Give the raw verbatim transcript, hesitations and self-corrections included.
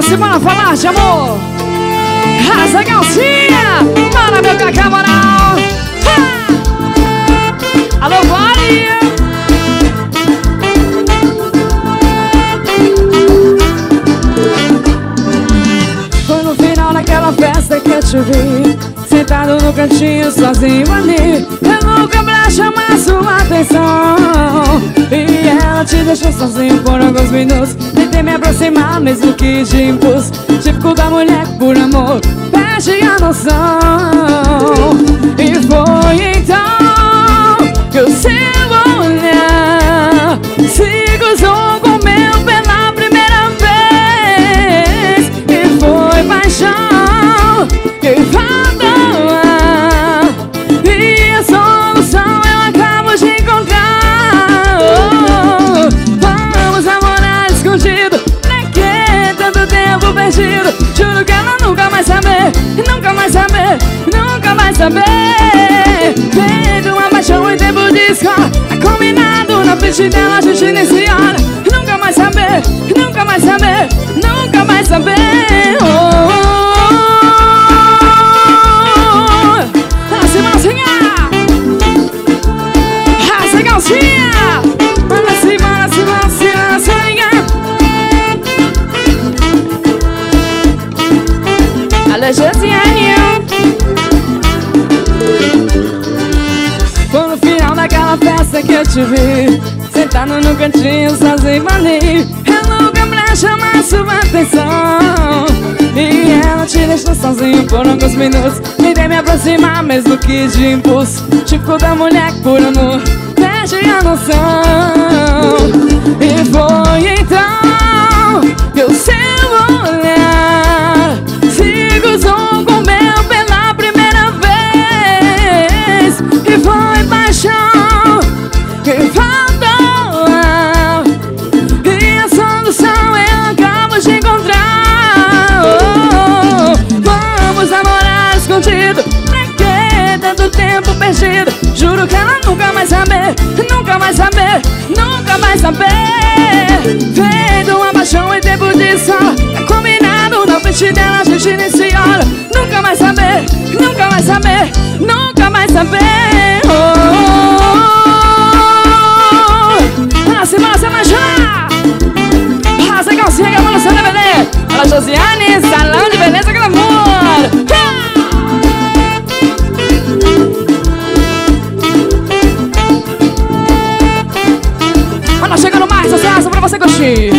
Bora falar de amor. Rasa a calcinha. Bora, meu cacá, moral. Alô, Vale. Foi no final daquela festa que eu te vi, sentado no cantinho sozinho ali. Eu nunca pra chamar sua atenção, e ela te deixou sozinho por alguns minutos. Tentei me aproximar, mesmo que de impulso. Típico da mulher que por amor perde a noção. E foi então que o seu olhar se cruzou com o meu pela primeira vez. E foi paixão que faltou, e a solução eu acabo de encontrar. Oh, vamos namorar escondido, pra que tanto tempo perdido? Juro que ela nunca vai saber, nunca vai saber, nunca vai saber. Feito uma paixão em tempo de escola, é combinado na frente dela, a gente nem se olha. Nunca vai saber, nunca vai saber, nunca vai saber. Oh, assim, assim, raça calcinha. Manda assim, manda assim, manda assim, manda assim. Alô, Josiane. Foi no final daquela festa que eu te vi, sentado no cantinho sozinho ali. Eu nunca pra chamar sua atenção, e ela te deixou sozinho por alguns minutos. Tentei me aproximar, mesmo que de impulso. Tipo da mulher que por amor perde a noção. E foi então que o seu olhar se cruzou com o meu pela primeira vez. E foi paixão que faltou, e a solução eu acabo de encontrar. Oh, vamos namorar escondido, pra que tanto tempo perdido? Juro que ela nunca vai saber, nunca vai saber, nunca vai saber. Feito uma paixão em tempo de escola, é combinado na frente dela, a gente nem se olha. Nunca vai saber, nunca vai saber, nunca vai saber. Oh, assim, você vai chorar. Raça calcinha que eu vou no seu D V D. Olha, Josiane, salão de beleza, glamour. Olha, chegando mais sucesso pra você curtir.